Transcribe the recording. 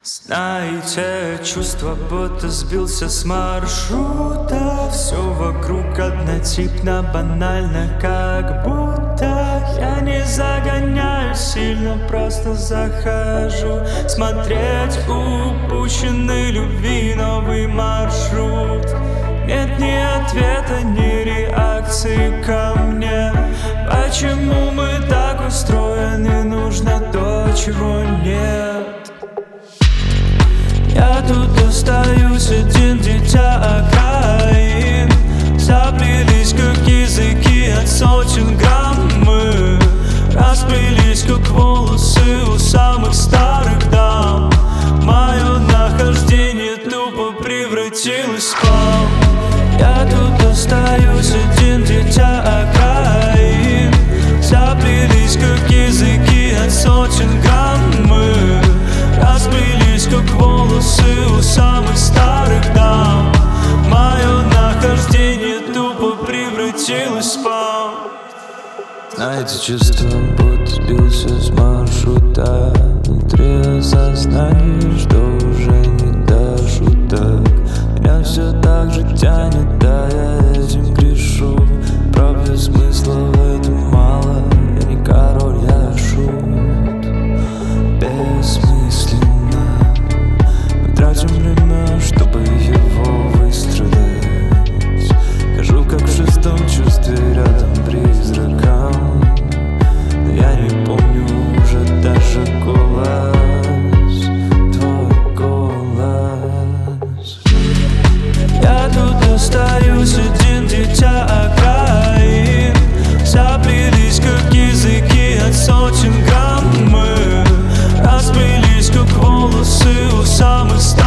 Знаете, чувство, будто сбился с маршрута. Все вокруг однотипно, банально, как будто я не загоняю сильно, просто захожу смотреть упущенной любви новый маршрут. Нет ни ответа, ни реакции ко мне. Почему мы так устроены, нужно то, чего нет. Я тут остаюсь один, дитя окраин. Заплелись, как языки от сотен грамм. Мы расплелись, как волосы у самых старых дам. Мое нахождение тупо превратилось в спам. Я тут остаюсь один, дитя окраин. Заплелись, как языки от сотен грамм. Мы расплелись, как волосы у самых старых дам. Мое нахождение тупо превратилось в спам. Знаете, чувство, будто сбился с маршрута. Внутри осознание, что уже не до шуток. Меня все так же тянет, да я этим грешу. Правда, смысла в этом мало. Я не король, я шут. Бессмысленно мы тратим время, чтобы его выстрадать. Хожу как в шестом чувстве рядом призраком. Но я не помню уже даже голос, твой голос. Я тут остаюсь один, дитя окраин. Заплелись, как языки от сотен грамм. Мы расплелись, как волосы у самых старых.